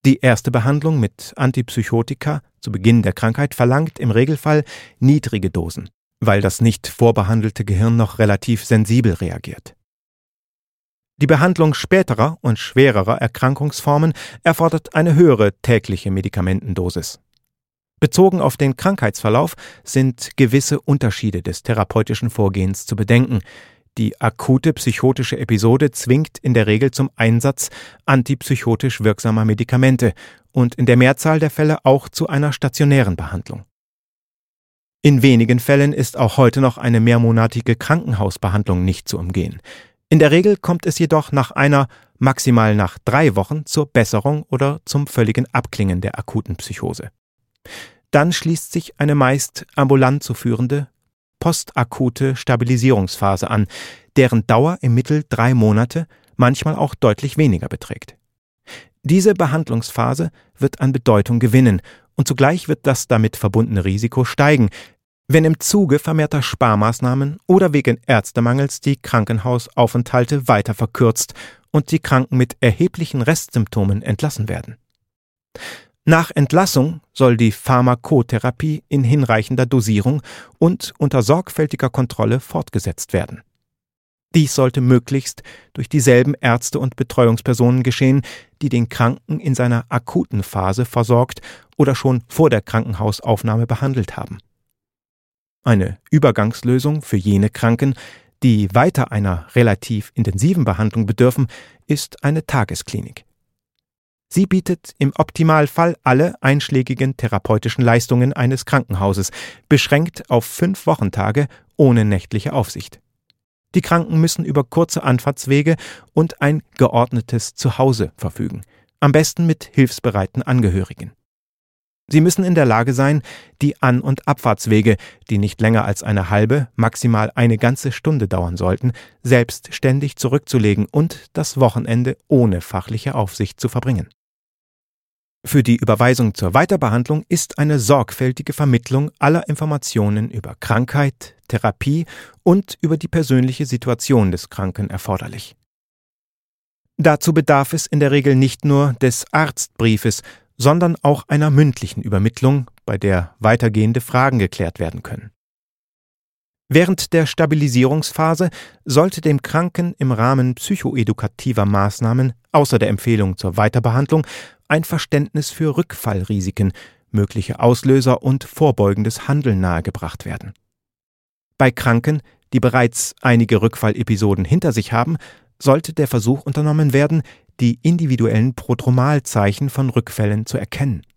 Die erste Behandlung mit Antipsychotika zu Beginn der Krankheit verlangt im Regelfall niedrige Dosen, weil das nicht vorbehandelte Gehirn noch relativ sensibel reagiert. Die Behandlung späterer und schwererer Erkrankungsformen erfordert eine höhere tägliche Medikamentendosis. Bezogen auf den Krankheitsverlauf sind gewisse Unterschiede des therapeutischen Vorgehens zu bedenken. Die akute psychotische Episode zwingt in der Regel zum Einsatz antipsychotisch wirksamer Medikamente und in der Mehrzahl der Fälle auch zu einer stationären Behandlung. In wenigen Fällen ist auch heute noch eine mehrmonatige Krankenhausbehandlung nicht zu umgehen. In der Regel kommt es jedoch nach einer, maximal nach 3 Wochen zur Besserung oder zum völligen Abklingen der akuten Psychose. Dann schließt sich eine meist ambulant zu führende postakute Stabilisierungsphase an, deren Dauer im Mittel 3 Monate, manchmal auch deutlich weniger beträgt. Diese Behandlungsphase wird an Bedeutung gewinnen und zugleich wird das damit verbundene Risiko steigen, wenn im Zuge vermehrter Sparmaßnahmen oder wegen Ärztemangels die Krankenhausaufenthalte weiter verkürzt und die Kranken mit erheblichen Restsymptomen entlassen werden. Nach Entlassung soll die Pharmakotherapie in hinreichender Dosierung und unter sorgfältiger Kontrolle fortgesetzt werden. Dies sollte möglichst durch dieselben Ärzte und Betreuungspersonen geschehen, die den Kranken in seiner akuten Phase versorgt oder schon vor der Krankenhausaufnahme behandelt haben. Eine Übergangslösung für jene Kranken, die weiter einer relativ intensiven Behandlung bedürfen, ist eine Tagesklinik. Sie bietet im Optimalfall alle einschlägigen therapeutischen Leistungen eines Krankenhauses, beschränkt auf 5 Wochentage ohne nächtliche Aufsicht. Die Kranken müssen über kurze Anfahrtswege und ein geordnetes Zuhause verfügen, am besten mit hilfsbereiten Angehörigen. Sie müssen in der Lage sein, die An- und Abfahrtswege, die nicht länger als eine halbe, maximal eine ganze Stunde dauern sollten, selbstständig zurückzulegen und das Wochenende ohne fachliche Aufsicht zu verbringen. Für die Überweisung zur Weiterbehandlung ist eine sorgfältige Vermittlung aller Informationen über Krankheit, Therapie und über die persönliche Situation des Kranken erforderlich. Dazu bedarf es in der Regel nicht nur des Arztbriefes, sondern auch einer mündlichen Übermittlung, bei der weitergehende Fragen geklärt werden können. Während der Stabilisierungsphase sollte dem Kranken im Rahmen psychoedukativer Maßnahmen außer der Empfehlung zur Weiterbehandlung ein Verständnis für Rückfallrisiken, mögliche Auslöser und vorbeugendes Handeln nahegebracht werden. Bei Kranken, die bereits einige Rückfallepisoden hinter sich haben, sollte der Versuch unternommen werden, die individuellen Prodromalzeichen von Rückfällen zu erkennen.